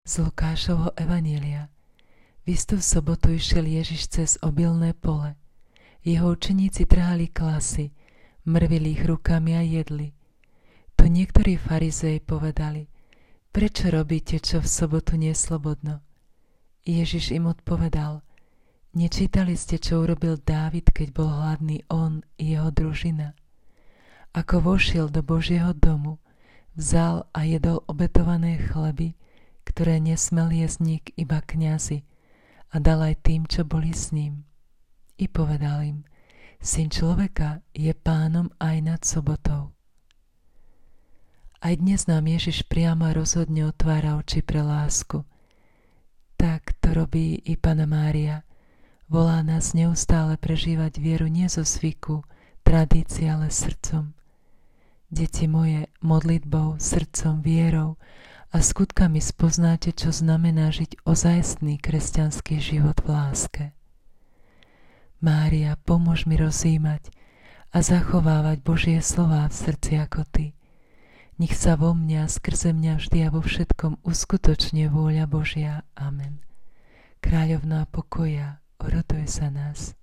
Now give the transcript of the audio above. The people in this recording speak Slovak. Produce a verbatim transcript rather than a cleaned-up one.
Z Lukášovho evanília. V istú sobotu išiel Ježiš cez obilné pole. Jeho učeníci trhali klasy, mrvili ich rukami a jedli. Tu niektorí farizei povedali: Prečo robíte, čo v sobotu neslobodno? Ježiš im odpovedal: Nečítali ste, čo urobil Dávid, keď bol hladný on i jeho družina? Ako vošiel do Božieho domu, vzal a jedol obetované chleby, ktoré nesmel jesť nik, iba kňazi, a dal aj tým, čo boli s ním. I povedal im: Syn človeka je pánom aj nad sobotou. Aj dnes nám Ježiš priamo a rozhodne otvára oči pre lásku. Tak to robí i Panna Mária. Volá nás neustále prežívať vieru nie zo zvyku, tradície, ale srdcom. Deti moje, modlitbou, srdcom, vierou a skutkami spoznáte, čo znamená žiť ozajstný kresťanský život v láske. Mária, pomôž mi rozjímať a zachovávať Božie slová v srdci ako Ty. Nech sa vo mňa, skrze mňa vždy a vo všetkom uskutočne vôľa Božia. Amen. Kráľovná pokoja, oroduj za nás.